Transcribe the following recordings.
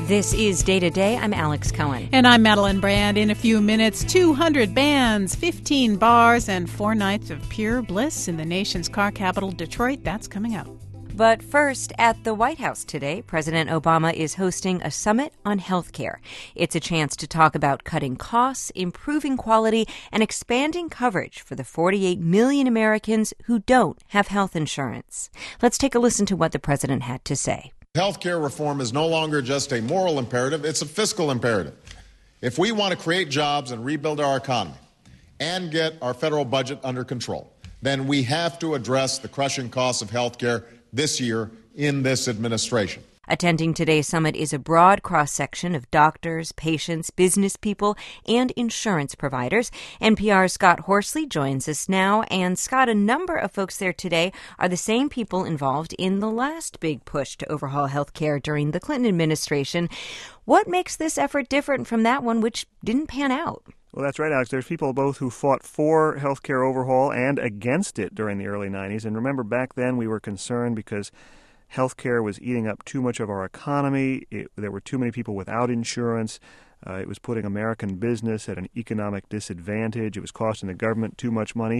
This is Day to Day. I'm Alex Cohen. And I'm Madeline Brand. In a few minutes, 200 bands, 15 bars, and 4 nights of pure bliss in the nation's car capital, Detroit. That's coming up. But first, at the White House today, President Obama is hosting a summit on health care. It's a chance to talk about cutting costs, improving quality, and expanding coverage for the 48 million Americans who don't have health insurance. Let's take a listen to what the president had to say. Healthcare reform is no longer just a moral imperative, it's a fiscal imperative. If we want to create jobs and rebuild our economy and get our federal budget under control, then we have to address the crushing costs of healthcare this year in this administration. Attending today's summit is a broad cross-section of doctors, patients, business people, and insurance providers. NPR's Scott Horsley joins us now. And Scott, a number of folks there today are the same people involved in the last big push to overhaul health care during the Clinton administration. What makes this effort different from that one, which didn't pan out? Well, that's right, Alex. There's people both who fought for health care overhaul and against it during the early 90s. And remember, back then we were concerned because healthcare was eating up too much of our economy. There were too many people without insurance. It was putting American business at an economic disadvantage. It was costing the government too much money.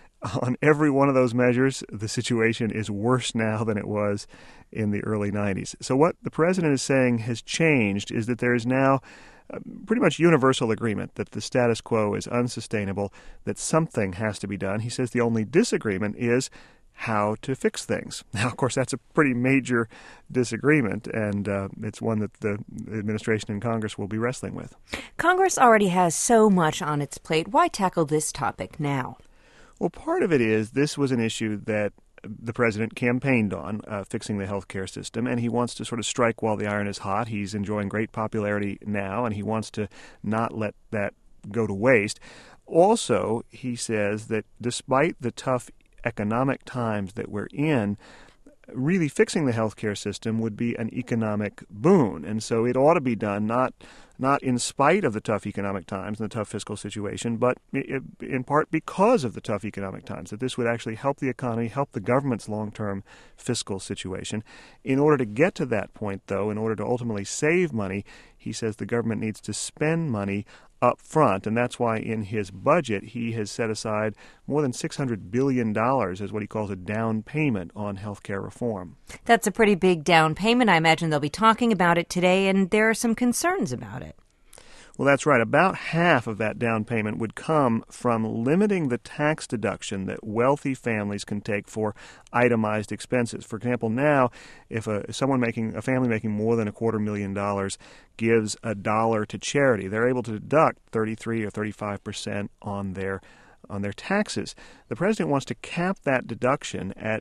On every one of those measures, the situation is worse now than it was in the early 90s. So what the president is saying has changed is that there is now pretty much universal agreement that the status quo is unsustainable, that something has to be done. He says the only disagreement is how to fix things. Now, of course, that's a pretty major disagreement, and it's one that the administration and Congress will be wrestling with. Congress already has so much on its plate. Why tackle this topic now? Well, part of it is this was an issue that the president campaigned on, fixing the health care system, and he wants to sort of strike while the iron is hot. He's enjoying great popularity now, and he wants to not let that go to waste. Also, he says that despite the tough economic times that we're in, really fixing the healthcare system would be an economic boon. And so it ought to be done not in spite of the tough economic times and the tough fiscal situation, but in part because of the tough economic times, that this would actually help the economy, help the government's long-term fiscal situation. In order to get to that point, though, in order to ultimately save money, he says the government needs to spend money up front, and that's why in his budget he has set aside more than $600 billion as what he calls a down payment on health care reform. That's a pretty big down payment. I imagine they'll be talking about it today, and there are some concerns about it. Well, that's right. About half of that down payment would come from limiting the tax deduction that wealthy families can take for itemized expenses. For example, now, if a family making more than $250,000 gives $1 to charity, they're able to deduct 33 or 35% on their taxes. The president wants to cap that deduction at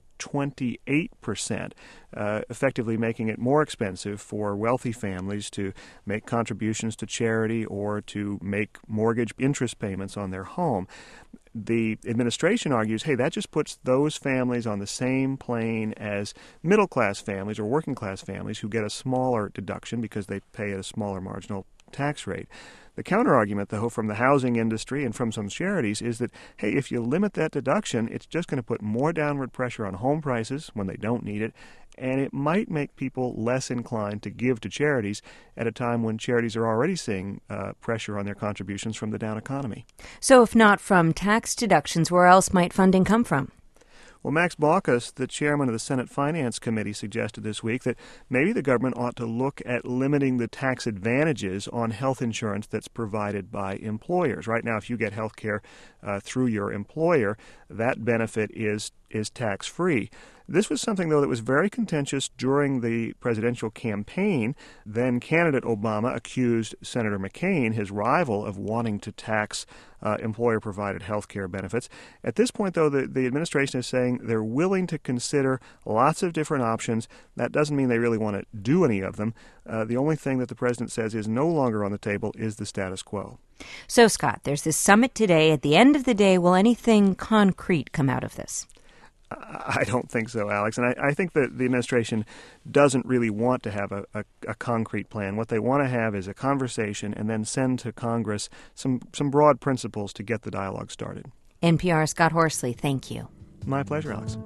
28%, effectively making it more expensive for wealthy families to make contributions to charity or to make mortgage interest payments on their home. The administration argues, hey, that just puts those families on the same plane as middle-class families or working-class families who get a smaller deduction because they pay at a smaller marginal tax rate. The counter-argument, though, from the housing industry and from some charities is that, hey, if you limit that deduction, it's just going to put more downward pressure on home prices when they don't need it, and it might make people less inclined to give to charities at a time when charities are already seeing pressure on their contributions from the down economy. So if not from tax deductions, where else might funding come from? Well, Max Baucus, the chairman of the Senate Finance Committee, suggested this week that maybe the government ought to look at limiting the tax advantages on health insurance that's provided by employers. Right now, if you get health care through your employer, that benefit is tax-free. This was something, though, that was very contentious during the presidential campaign. Then candidate Obama accused Senator McCain, his rival, of wanting to tax employer-provided health care benefits. At this point, though, the administration is saying they're willing to consider lots of different options. That doesn't mean they really want to do any of them. The only thing that the president says is no longer on the table is the status quo. So, Scott, there's this summit today. At the end of the day, will anything concrete come out of this? I don't think so, Alex. And I think that the administration doesn't really want to have a concrete plan. What they want to have is a conversation and then send to Congress some broad principles to get the dialogue started. NPR's Scott Horsley, thank you. My pleasure, Alex.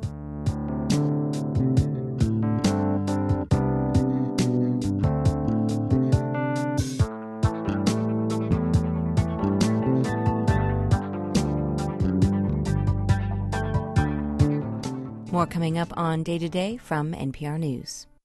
More coming up on Day to Day from NPR News.